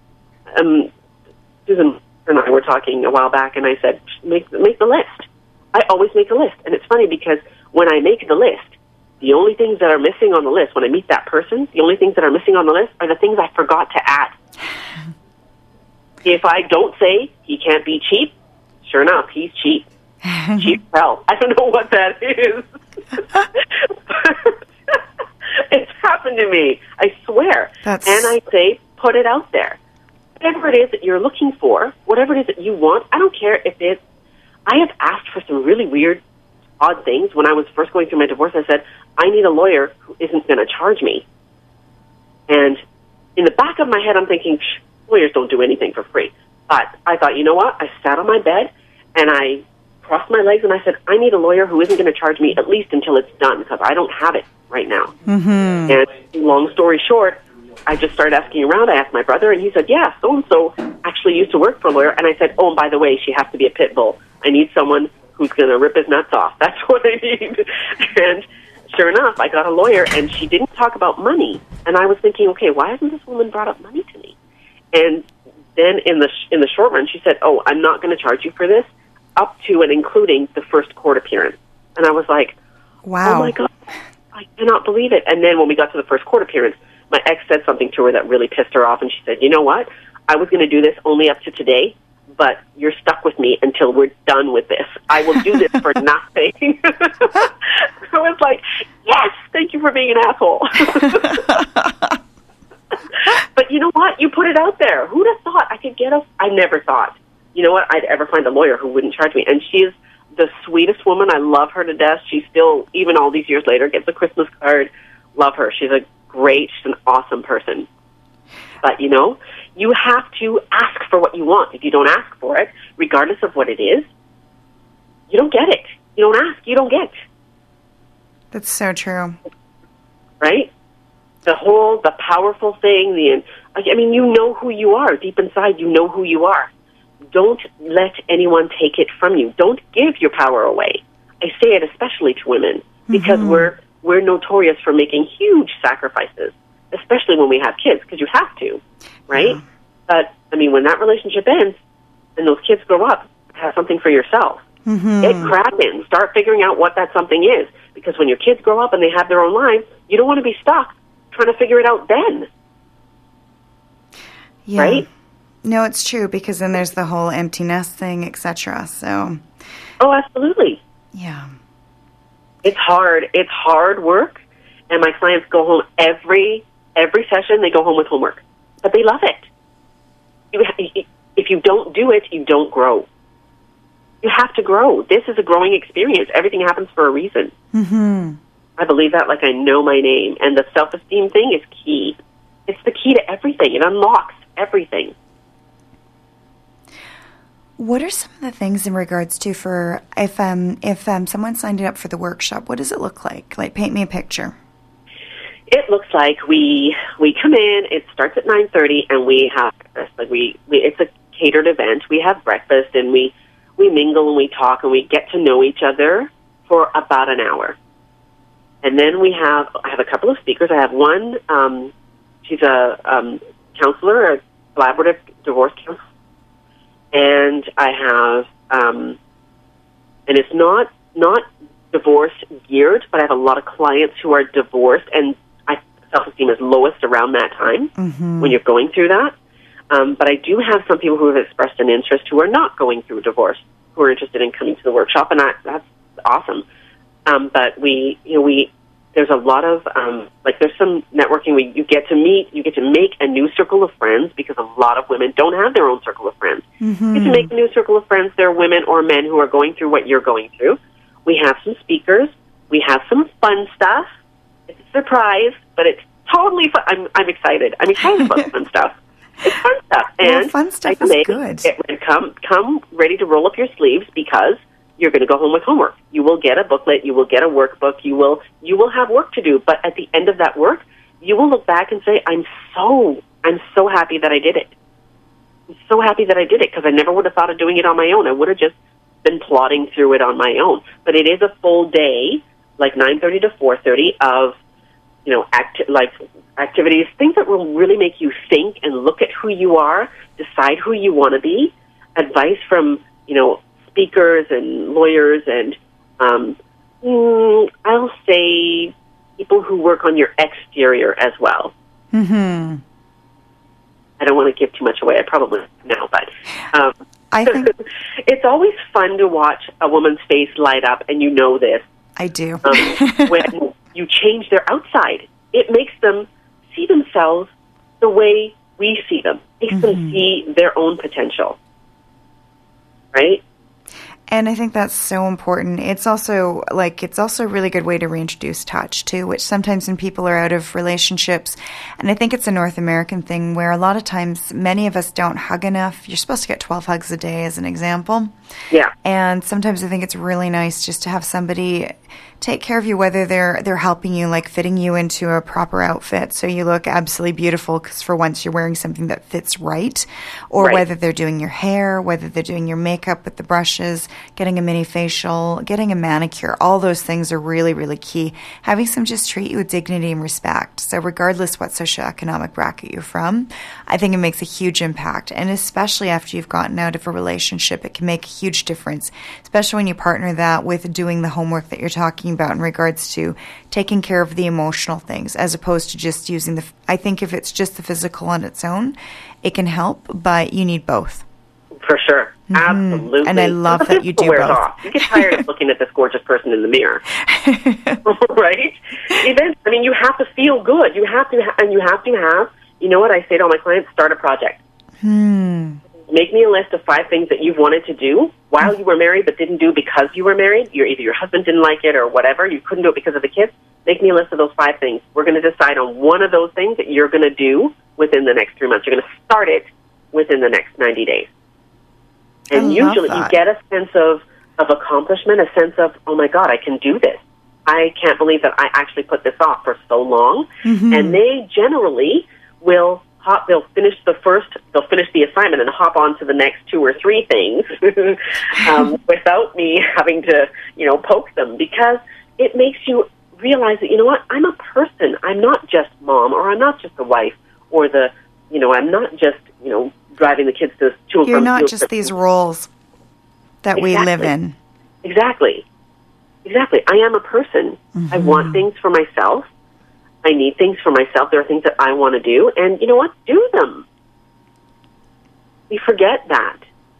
Susan and I were talking a while back, and I said, make the list. I always make a list. And it's funny because when I make the list, the only things that are missing on the list, when I meet that person, the only things that are missing on the list are the things I forgot to add. If I don't say he can't be cheap, sure enough, he's cheap. Cheap hell. I don't know what that is. It's happened to me, I swear. And I say, put it out there. Whatever it is that you're looking for, whatever it is that you want, I don't care if it's... I have asked for some really weird, odd things. When I was first going through my divorce, I said, I need a lawyer who isn't going to charge me. And in the back of my head, I'm thinking, lawyers don't do anything for free. But I thought, you know what? I sat on my bed, and I crossed my legs, and I said, I need a lawyer who isn't going to charge me at least until it's done, because I don't have it right now. Mm-hmm. And long story short, I just started asking around. I asked my brother, and he said, yeah, so-and-so actually used to work for a lawyer. And I said, oh, and by the way, she has to be a pit bull. I need someone who's going to rip his nuts off. That's what I need. And sure enough, I got a lawyer, and she didn't talk about money. And I was thinking, okay, why hasn't this woman brought up money to me? And then in the short run, she said, oh, I'm not going to charge you for this, up to and including the first court appearance. And I was like, wow. Oh, my God, I cannot believe it. And then when we got to the first court appearance, my ex said something to her that really pissed her off, and she said, you know what? I was going to do this only up to today, but you're stuck with me until we're done with this. I will do this for nothing. I was like, yes, thank you for being an asshole. But you know what? You put it out there. Who'd have thought I could get I never thought, you know what, I'd ever find a lawyer who wouldn't charge me. And she is the sweetest woman. I love her to death. She still, even all these years later, gets a Christmas card. Love her. She's she's an awesome person. But, you know, you have to ask for what you want. If you don't ask for it, regardless of what it is, you don't get it. You don't ask, you don't get. That's so true. Right? The powerful thing, you know who you are. Deep inside, you know who you are. Don't let anyone take it from you. Don't give your power away. I say it especially to women, because we're notorious for making huge sacrifices, especially when we have kids, because you have to, right? Yeah. But, when that relationship ends and those kids grow up, have something for yourself. Mm-hmm. Get cracking. Start figuring out what that something is, because when your kids grow up and they have their own lives, you don't want to be stuck trying to figure it out then. Yeah. Right? No, it's true, because then there's the whole empty nest thing, etc. So. Oh, absolutely. Yeah. It's hard. It's hard work, and my clients go home every session. They go home with homework, but they love it. If you don't do it, you don't grow. You have to grow. This is a growing experience. Everything happens for a reason. Mm-hmm. I believe that like I know my name. And the self-esteem thing is key. It's the key to everything. It unlocks everything. What are some of the things in regards to for if someone signed up for the workshop, what does it look like? Like, paint me a picture. It looks like we come in. It starts at 9:30, and we have it's a catered event. We have breakfast, and we mingle and we talk and we get to know each other for about an hour. And then I have a couple of speakers. I have one. She's a counselor, a collaborative divorce counselor. And I have, and it's not divorce geared, but I have a lot of clients who are divorced, and self-esteem is lowest around that time when you're going through that. But I do have some people who have expressed an interest who are not going through divorce, who are interested in coming to the workshop, and that's awesome. But there's a lot of, there's some networking where you get to make a new circle of friends, because a lot of women don't have their own circle of friends. You get to make a new circle of friends. There are women or men who are going through what you're going through. We have some speakers. We have some fun stuff. It's a surprise, but it's totally fun. I'm excited. I'm excited about the fun stuff. It's fun stuff. And fun stuff is good. Come ready to roll up your sleeves, because you're going to go home with homework. You will get a booklet. You will get a workbook. You will have work to do. But at the end of that work, you will look back and say, I'm so happy that I did it. I'm so happy that I did it, because I never would have thought of doing it on my own. I would have just been plodding through it on my own. But it is a full day, like 9:30 to 4:30 of, activities, things that will really make you think and look at who you are, decide who you want to be, advice from, speakers and lawyers and, I'll say people who work on your exterior as well. I don't want to give too much away. I probably know, but I think it's always fun to watch a woman's face light up, and you know this. I do. When you change their outside, it makes them see themselves the way we see them. It makes them see their own potential. Right? And I think that's so important. It's also a really good way to reintroduce touch too, which sometimes when people are out of relationships, and I think it's a North American thing where a lot of times many of us don't hug enough. You're supposed to get 12 hugs a day as an example. Yeah. And sometimes I think it's really nice just to have somebody take care of you, whether they're helping you, like fitting you into a proper outfit so you look absolutely beautiful because for once you're wearing something that fits right, or whether they're doing your hair, whether they're doing your makeup with the brushes, getting a mini facial, getting a manicure. All those things are really, really key. Having some just treat you with dignity and respect. So regardless what socioeconomic bracket you're from, I think it makes a huge impact. And especially after you've gotten out of a relationship, it can make a huge difference, especially when you partner that with doing the homework that you're talking about in regards to taking care of the emotional things as opposed to just using I think if it's just the physical on its own, it can help, but you need both. For sure. Absolutely. And I love that you do both. Off. You get tired of looking at this gorgeous person in the mirror. Right? You have to feel good. You have to have, you know what I say to all my clients? Start a project. Make me a list of 5 things that you've wanted to do while you were married but didn't do because you were married. Either your husband didn't like it or whatever. You couldn't do it because of the kids. Make me a list of those 5 things. We're going to decide on one of those things that you're going to do within the next 3 months. You're going to start it within the next 90 days. And usually you get a sense of accomplishment, a sense of, oh, my God, I can do this. I can't believe that I actually put this off for so long. And they generally will they'll finish the assignment and hop on to the next 2 or 3 things without me having to, poke them, because it makes you realize that, you know what, I'm a person. I'm not just mom, or I'm not just a wife, or I'm not just, driving the kids to and from. You're not just these roles that we live in. Exactly. I am a person. I want things for myself. I need things for myself. There are things that I want to do, and you know what? Do them. We forget that.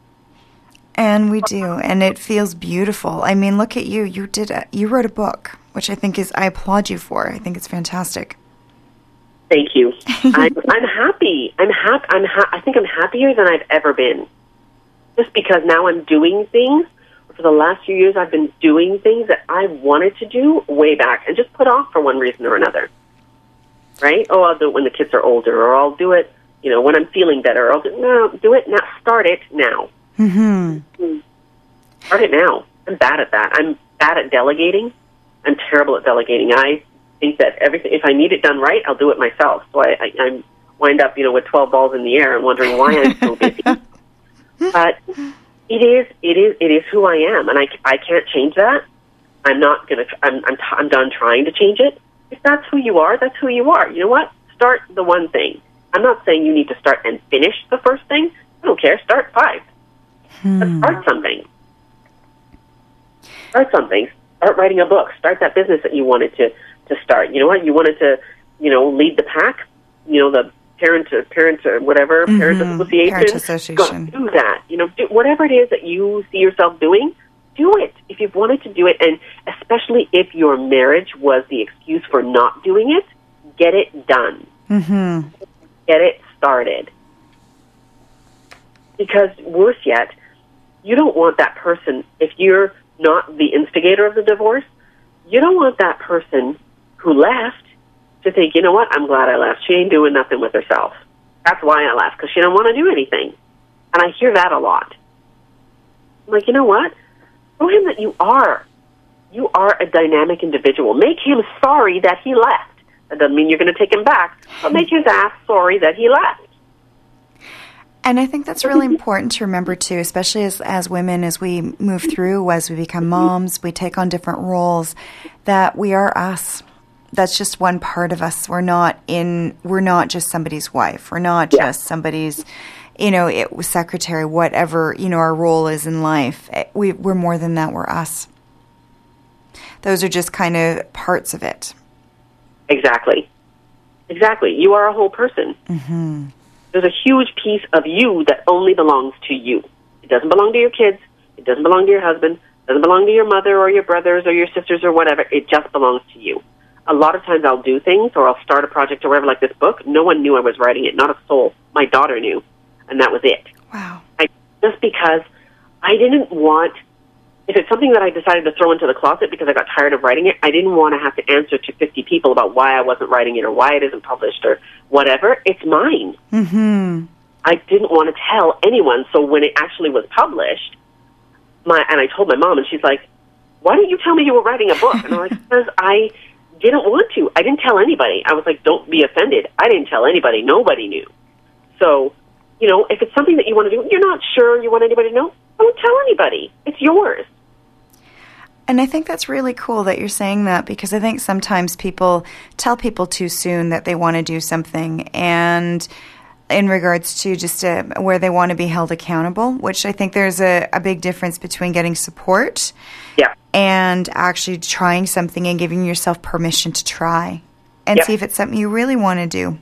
And we do, and it feels beautiful. I mean, look at you. You wrote a book, which I applaud you for. I think it's fantastic. Thank you. I'm happy. I think I'm happier than I've ever been. Just because now I'm doing things for the last few years, I've been doing things that I wanted to do way back and just put off for one reason or another. Right? Oh, I'll do it when the kids are older, or I'll do it, when I'm feeling better. Or I'll do it now. Start it now. Mm-hmm. Start it now. I'm bad at that. I'm bad at delegating. I'm terrible at delegating. I think that everything, if I need it done right, I'll do it myself. So I wind up, with 12 balls in the air and wondering why I'm so busy. But it is who I am, and I can't change that. I'm not gonna. I'm done trying to change it. If that's who you are, that's who you are. You know what? Start the one thing. I'm not saying you need to start and finish the first thing. I don't care. Start 5. But start something. Start something. Start writing a book. Start that business that you wanted to start. You know what? You wanted to, lead the pack. The parent association. Parent association. Go do that. Do whatever it is that you see yourself doing. Do it if you've wanted to do it, and especially if your marriage was the excuse for not doing it. Get it done. Mm-hmm. Get it started. Because worse yet, you don't want that person, if you're not the instigator of the divorce, you don't want that person who left to think, you know what, I'm glad I left. She ain't doing nothing with herself. That's why I left, because she didn't want to do anything. And I hear that a lot. I'm like, you know what? Show him that you are. You are a dynamic individual. Make him sorry that he left. That doesn't mean you're going to take him back, but make his ass sorry that he left. And I think that's really important to remember, too, especially as women, as we move through, as we become moms, we take on different roles, that we are us. That's just one part of us. We're not just somebody's wife. We're not just somebody's, secretary, whatever, our role is in life. We're more than that. We're us. Those are just kind of parts of it. Exactly. You are a whole person. Mm-hmm. There's a huge piece of you that only belongs to you. It doesn't belong to your kids. It doesn't belong to your husband. It doesn't belong to your mother or your brothers or your sisters or whatever. It just belongs to you. A lot of times I'll do things or I'll start a project or whatever, like this book. No one knew I was writing it. Not a soul. My daughter knew, and that was it. Wow. Just because I didn't want, if it's something that I decided to throw into the closet because I got tired of writing it, I didn't want to have to answer to 50 people about why I wasn't writing it or why it isn't published or whatever. It's mine. Mm-hmm. I didn't want to tell anyone. So when it actually was published, and I told my mom, and she's like, why didn't you tell me you were writing a book? And I'm like, because I didn't want to. I didn't tell anybody. I was like, don't be offended. I didn't tell anybody. Nobody knew. So, if it's something that you want to do, you're not sure you want anybody to know, don't tell anybody. It's yours. And I think that's really cool that you're saying that, because I think sometimes people tell people too soon that they want to do something, and in regards to just where they want to be held accountable, which I think there's a big difference between getting support and actually trying something and giving yourself permission to try and see if it's something you really want to do.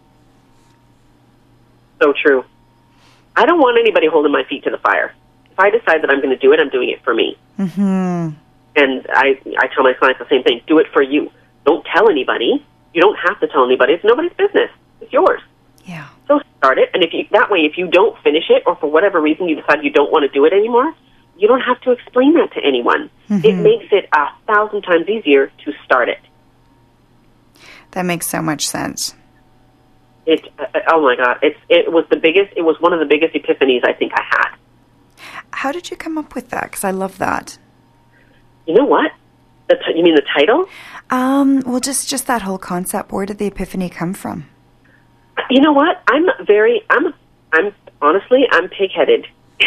So true. I don't want anybody holding my feet to the fire. If I decide that I'm going to do it, I'm doing it for me. Mm-hmm. And I tell my clients the same thing. Do it for you. Don't tell anybody. You don't have to tell anybody. It's nobody's business. It's yours. Yeah. So start it, and if you don't finish it, or for whatever reason you decide you don't want to do it anymore, you don't have to explain that to anyone. Mm-hmm. It makes it 1,000 times easier to start it. That makes so much sense. Oh my God! It was one of the biggest epiphanies I think I had. How did you come up with that? Because I love that. You know what? You mean the title? Well, just that whole concept. Where did the epiphany come from? You know what? I'm honestly, I'm pig-headed.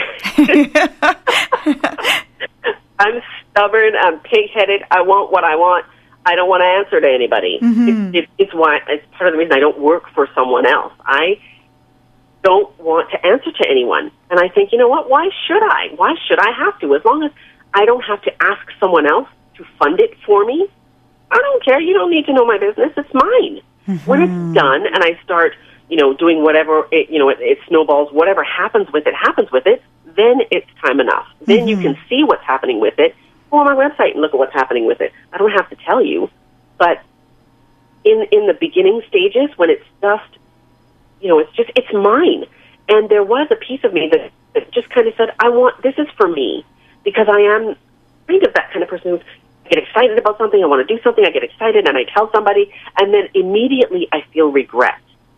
I'm stubborn. I'm pig-headed. I want what I want. I don't want to answer to anybody. Mm-hmm. It's part of the reason I don't work for someone else. I don't want to answer to anyone. And I think, you know what? Why should I? Why should I have to? As long as I don't have to ask someone else to fund it for me, I don't care. You don't need to know my business. It's mine. Mm-hmm. When it's done and I start, doing whatever, it snowballs, whatever happens with it, then it's time enough. Then Mm-hmm. you can see what's happening with it. Go on my website and look at what's happening with it. I don't have to tell you. But in the beginning stages, when it's just, it's mine. And there was a piece of me that just kind of said, this is for me. because I am kind of that kind of person who I get excited about something, I want to do something, I get excited, and I tell somebody, and then immediately I feel regret.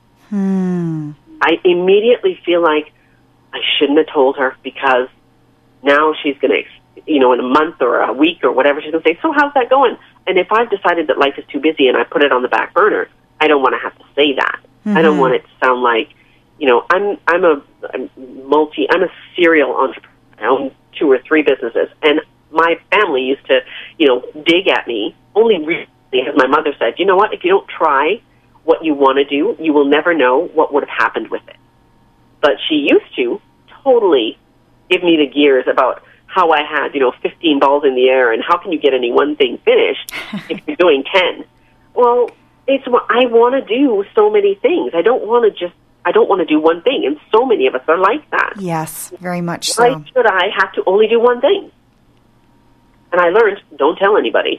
I immediately feel like I shouldn't have told her, because now she's going to, in a month or a week or whatever, she's going to say, so how's that going? And if I've decided that life is too busy and I put it on the back burner, I don't want to have to say that. I don't want it to sound like, I'm a serial entrepreneur. I own 2 or 3 businesses, and my family used to, dig at me only recently, as my mother said, you know what, if you don't try what you want to do, you will never know what would have happened with it. But she used to totally give me the gears about how I had, 15 balls in the air, and how can you get any one thing finished if you're doing 10? Well, I want to do so many things. I don't want to do one thing, and so many of us are like that. Yes, very much so. Why should I have to only do one thing? And I learned, don't tell anybody.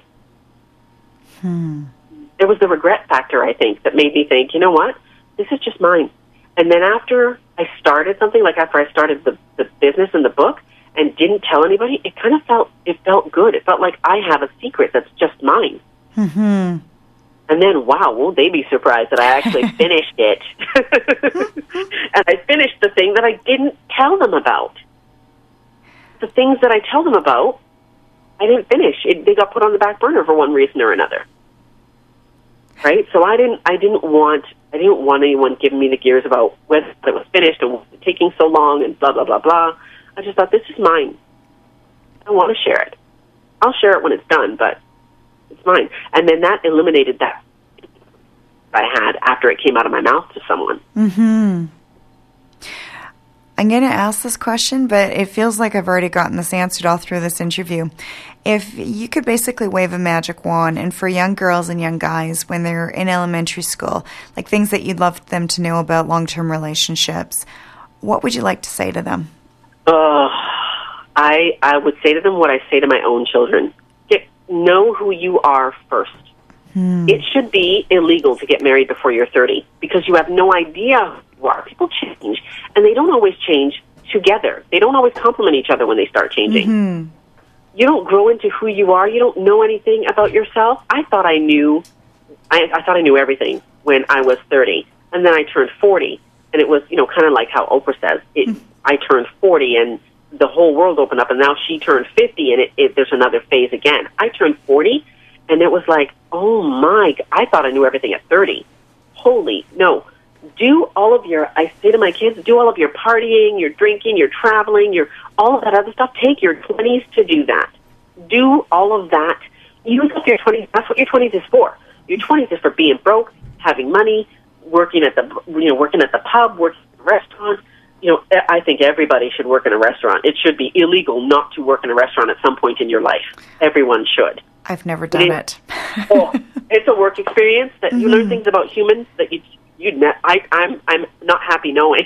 There was the regret factor, I think, that made me think, you know what, this is just mine. And then after I started something, like after I started the business and the book and didn't tell anybody, it kind of felt good. It felt like I have a secret that's just mine. And then, wow, won't they be surprised that I actually finished it? And I finished the thing that I didn't tell them about. The things that I tell them about, I didn't finish. They got put on the back burner for one reason or another. Right? So I didn't want anyone giving me the gears about whether it was finished and taking so long and blah, blah, blah, blah. I just thought, this is mine. I want to share it. I'll share it when it's done, but it's mine. And then that eliminated that I had after it came out of my mouth to someone. I'm going to ask this question, but it feels like I've already gotten this answered all through this interview. If you could basically wave a magic wand, and for young girls and young guys when they're in elementary school, like things that you'd love them to know about long-term relationships, what would you like to say to them? I would say to them what I say to my own children. Know who you are first. It should be illegal to get married before you're 30, because you have no idea who you are. People change, and they don't always change together. They don't always complement each other when they start changing. You don't grow into who you are. You don't know anything about yourself. I thought I knew everything when I was 30, and then I turned 40, and it was, kind of like how Oprah says, I turned 40, and the whole world opened up, and now she turned 50, and there's another phase again. I turned 40, and it was like, oh my, I thought I knew everything at 30. Holy, no. I say to my kids, do all of your partying, your drinking, your traveling, all of that other stuff. Take your 20s to do that. Do all of that. Use up your 20s. That's what your 20s is for. Your 20s is for being broke, having money, working at the pub, working at the restaurant. I think everybody should work in a restaurant. It should be illegal not to work in a restaurant at some point in your life. Everyone should. I've never done it. It's a work experience that you learn things about humans that I'm not happy knowing.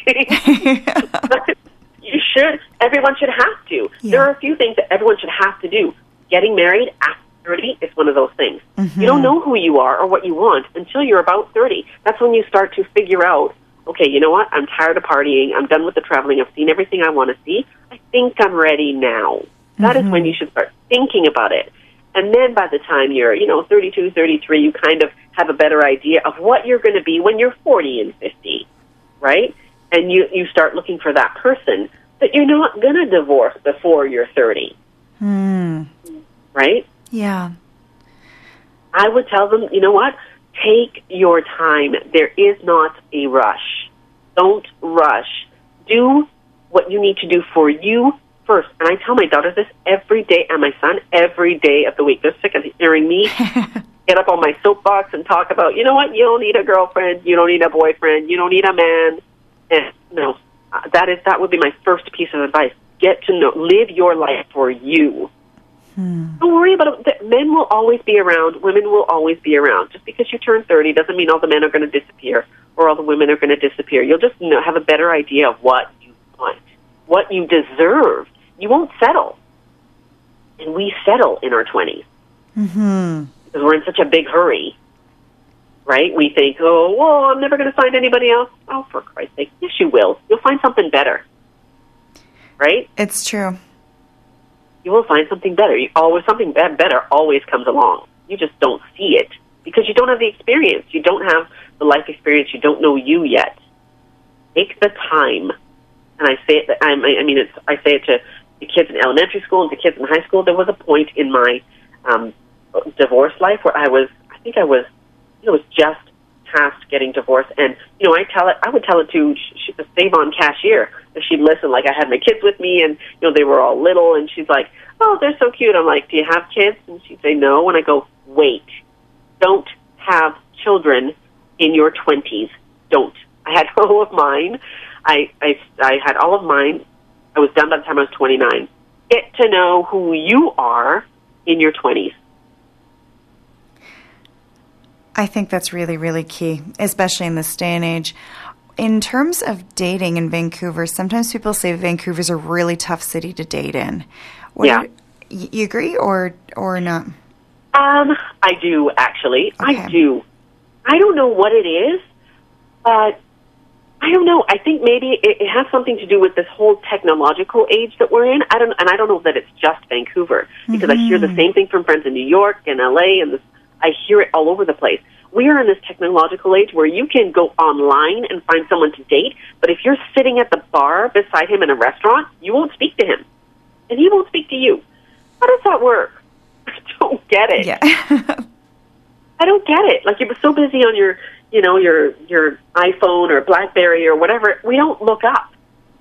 You should. Everyone should have to. Yeah. There are a few things that everyone should have to do. Getting married after 30 is one of those things. You don't know who you are or what you want until you're about 30. That's when you start to figure out, okay, you know what? I'm tired of partying. I'm done with the traveling. I've seen everything I want to see. I think I'm ready now. That is when you should start thinking about it. And then by the time you're, 32, 33, you kind of have a better idea of what you're going to be when you're 40 and 50, right? And you start looking for that person that you're not going to divorce before you're 30. Right? Yeah. I would tell them, you know what? Take your time. There is not a rush. Don't rush. Do what you need to do for you first. And I tell my daughters this every day, and my son every day of the week. They're sick of hearing me get up on my soapbox and talk about, you know what, you don't need a girlfriend, you don't need a boyfriend, you don't need a man. And no, that would be my first piece of advice. Get to know, live your life for you. Don't worry about it. Men will always be around. Women will always be around. Just because you turn 30 doesn't mean all the men are going to disappear or all the women are going to disappear. You'll just have a better idea of what you want, what you deserve. You won't settle. And we settle in our 20s. Because we're in such a big hurry, right? We think, oh, well, I'm never going to find anybody else. Oh, for Christ's sake. Yes, you will. You'll find something better, right? It's true. you will find something better. Something better always comes along. You just don't see it because you don't have the experience. You don't have the life experience. You don't know you yet. Take the time. And I say it. I say it to the kids in elementary school and to kids in high school. There was a point in my divorce life where I was just past getting divorced, and I would tell it to the Save-On cashier if she'd listen. Like, I had my kids with me, and they were all little, and she's like, "Oh, they're so cute." I'm like, "Do you have kids?" And she'd say, "No." And I go, "Wait, don't have children in your 20s. Don't." I had all of mine. I had all of mine. I was done by the time I was 29. Get to know who you are in your 20s. I think that's really, really key, especially in this day and age. In terms of dating in Vancouver, sometimes people say Vancouver's a really tough city to date in. You agree or not? I do, actually. Okay. I do. I don't know what it is, but I don't know. I think maybe it has something to do with this whole technological age that we're in. I don't know that it's just Vancouver, because I hear the same thing from friends in New York and LA, and I hear it all over the place. We are in this technological age where you can go online and find someone to date, but if you're sitting at the bar beside him in a restaurant, you won't speak to him, and he won't speak to you. How does that work? I don't get it. Yeah. I don't get it. Like, you're so busy on your iPhone or BlackBerry or whatever. We don't look up,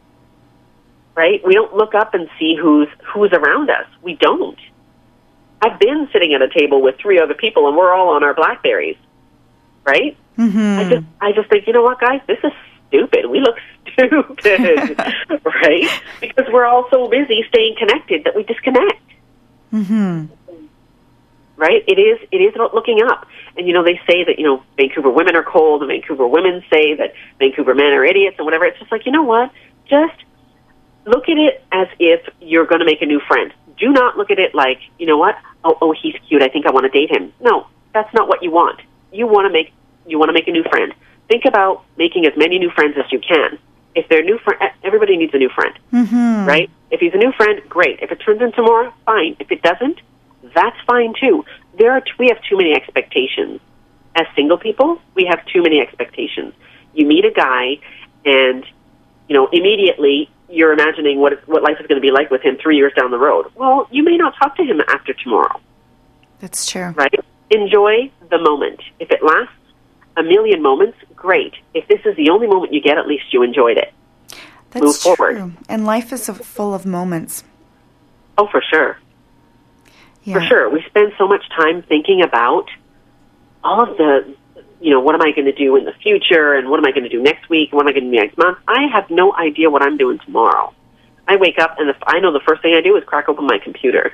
right? We don't look up and see who's around us. We don't. I've been sitting at a table with 3 other people, and we're all on our BlackBerries, right? Mm-hmm. I just think, you know what, guys, this is stupid. We look stupid, right? Because we're all so busy staying connected that we disconnect. Mm-hmm. Right? It is about looking up. And, they say that, Vancouver women are cold, and Vancouver women say that Vancouver men are idiots and whatever. It's just like, you know what? Just look at it as if you're going to make a new friend. Do not look at it like, you know what? Oh, he's cute. I think I want to date him. No, that's not what you want. You want to make a new friend. Think about making as many new friends as you can. If they're new friend, everybody needs a new friend, right? If he's a new friend, great. If it turns into more, fine. If it doesn't, that's fine too. We have too many expectations. As single people, we have too many expectations. You meet a guy, and immediately you're imagining what life is going to be like with him 3 years down the road. Well, you may not talk to him after tomorrow. That's true. Right? Enjoy the moment. If it lasts a million moments, great. If this is the only moment you get, at least you enjoyed it. That's Move forward. True. And life is full of moments. Oh, for sure. Yeah. For sure. We spend so much time thinking about all of the, what am I going to do in the future, and what am I going to do next week, and what am I going to do next month? I have no idea what I'm doing tomorrow. I wake up, and I know the first thing I do is crack open my computer.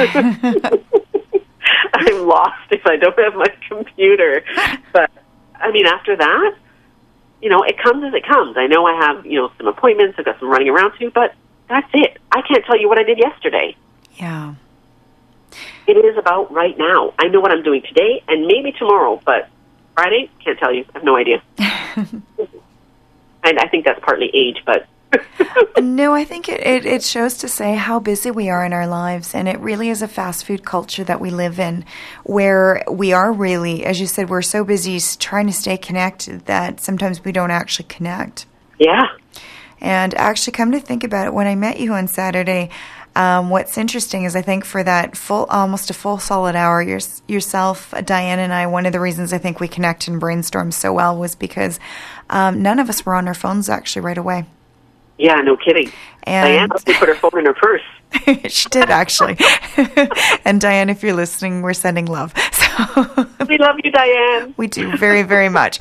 I'm lost if I don't have my computer. But, after that, it comes as it comes. I know I have, some appointments, I've got some running around to, but that's it. I can't tell you what I did yesterday. Yeah. It is about right now. I know what I'm doing today and maybe tomorrow, but Friday, can't tell you. I have no idea. And I think that's partly age, but... No, I think it shows to say how busy we are in our lives, and it really is a fast food culture that we live in, where we are really, as you said, we're so busy trying to stay connected that sometimes we don't actually connect. Yeah. And actually, come to think about it, when I met you on Saturday, what's interesting is I think for that almost a full solid hour, yourself, Diane, and I, one of the reasons I think we connect and brainstorm so well was because none of us were on our phones actually right away. Yeah, no kidding. And Diane put her phone in her purse. She did, actually. And Diane, if you're listening, we're sending love. So we love you, Diane. We do, very, very much.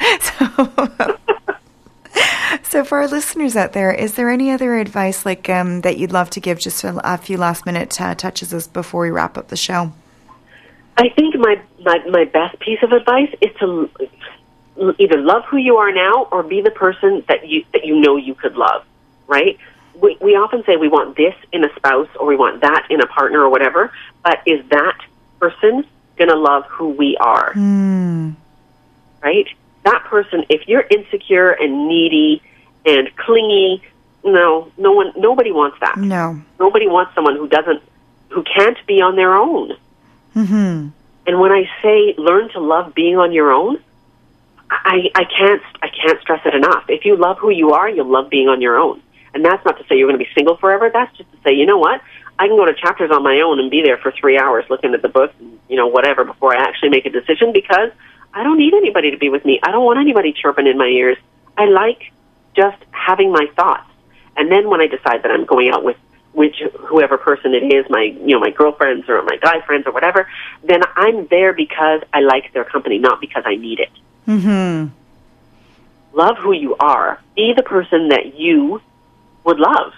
So for our listeners out there, is there any other advice that you'd love to give, just a few last-minute touches us before we wrap up the show? I think my best piece of advice is to either love who you are now or be the person that you know you could love, right? We often say we want this in a spouse or we want that in a partner or whatever, but is that person going to love who we are? Right? That person, if you're insecure and needy and clingy, nobody wants that. No. Nobody wants someone who doesn't who can't be on their own. Mm-hmm. And when I say learn to love being on your own, I can't stress it enough. If you love who you are, you'll love being on your own. And that's not to say you're going to be single forever. That's just to say, you know what? I can go to Chapters on my own and be there for 3 hours looking at the book, and, whatever, before I actually make a decision, because I don't need anybody to be with me. I don't want anybody chirping in my ears. I like just having my thoughts. And then when I decide that I'm going out with whoever person it is, my girlfriends or my guy friends or whatever, then I'm there because I like their company, not because I need it. Mm-hmm. Love who you are. Be the person that you would love.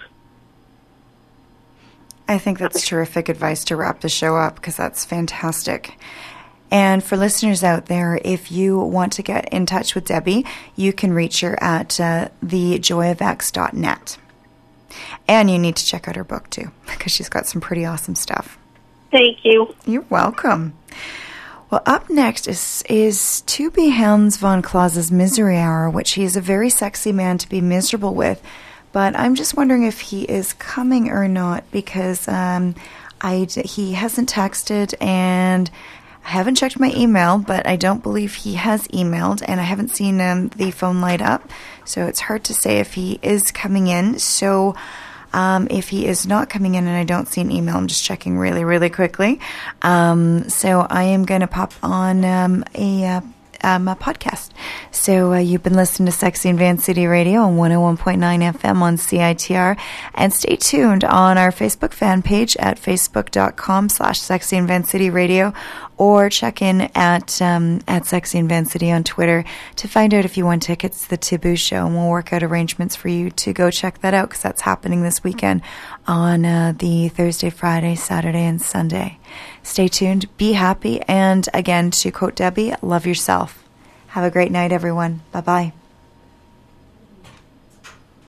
I think that's terrific advice to wrap the show up, because that's fantastic. And for listeners out there, if you want to get in touch with Debbie, you can reach her at thejoyofx.net. And you need to check out her book, too, because she's got some pretty awesome stuff. Thank you. You're welcome. Well, up next is Toby Hans von Claus's Misery Hour, which he is a very sexy man to be miserable with. But I'm just wondering if he is coming or not, because he hasn't texted, and I haven't checked my email, but I don't believe he has emailed, and I haven't seen the phone light up. So it's hard to say if he is coming in. So if he is not coming in and I don't see an email, I'm just checking really, really quickly. So I am going to pop on a podcast. So you've been listening to Sexy in Van City Radio on 101.9 FM on CITR, and stay tuned on our Facebook fan page at facebook.com/Sexy in Van City Radio, or check in at Sexy in Van City on Twitter to find out if you want tickets to the Taboo Show, and we'll work out arrangements for you to go check that out, because that's happening this weekend on the Thursday, Friday, Saturday, and Sunday. Stay tuned, be happy, and again, to quote Debbie, love yourself. Have a great night, everyone. Bye-bye.